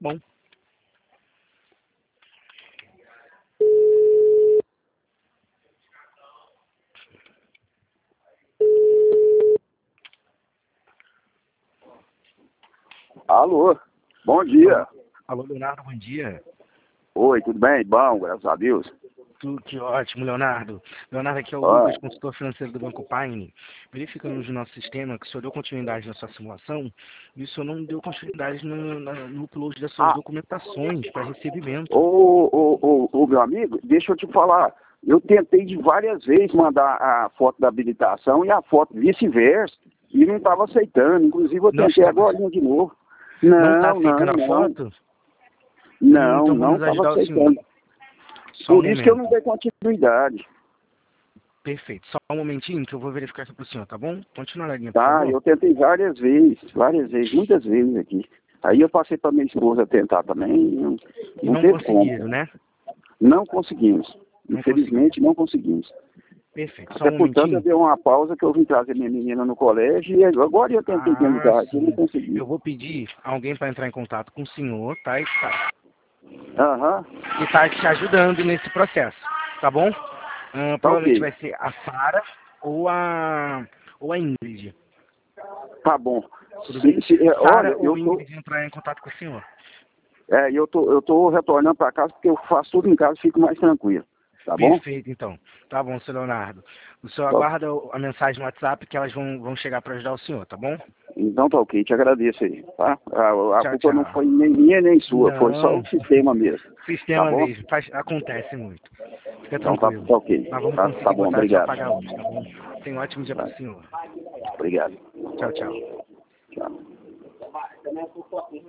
bom. Alô, bom dia. Alô, Leonardo, bom dia. Oi, tudo bem? Bom, graças a Deus. Tudo que ótimo, Leonardo. Leonardo, aqui é o Ah, Lucas, consultor financeiro do Banco Pine. Verificamos no nosso sistema que o senhor deu continuidade na sua simulação e o senhor não deu continuidade no upload das suas ah, documentações para recebimento. meu amigo, deixa eu te falar. Eu tentei de várias vezes mandar a foto da habilitação e a foto vice-versa e não estava aceitando. Inclusive eu Não tentei está, agora de novo. não está Não, não, aceitando a não. foto? Não, Então não vamos estava ajudar o senhor. aceitando. Só um Por isso que eu momento. não dei continuidade. Perfeito. Só um momentinho que eu vou verificar isso para o senhor, tá bom? Continua na linha, por Tá, favor. eu tentei várias vezes, muitas vezes aqui. Aí eu passei para minha esposa tentar também, E não não teve como. conseguiram, né? Não conseguimos. Não conseguiram. Infelizmente não conseguimos. Perfeito. Só Até um portanto eu momentinho. dei uma pausa que eu vim trazer minha menina no colégio e agora eu tentei Ah, tentar aqui e não sim. consegui. Eu vou pedir alguém para entrar em contato com o senhor, tá? Aham, E tá te ajudando nesse processo, tá bom? tá Provavelmente ok. vai ser a Sara ou a Ingrid. Tá bom. Tudo bem? Olha, Sara ou Ingrid entrar em contato com o senhor. eu tô retornando para casa porque eu faço tudo em casa e fico mais tranquilo. Tá bom? Perfeito, então. Tá bom, seu Leonardo. O senhor Tá- aguarda a mensagem no WhatsApp que elas vão chegar para ajudar o senhor, tá bom? Então tá ok, te agradeço aí, tá? A Tchau, culpa não tchau. foi nem minha nem sua, foi só Não, o sistema mesmo. Tá sistema bom? mesmo. Acontece muito. Fica Então tá, tranquilo. tá ok. Nós vamos Tá conseguir bom, botar isso a obrigado. pagar hoje, tá bom? Tenha um ótimo dia para Tá, o senhor. obrigado. Tchau, tchau. Tchau.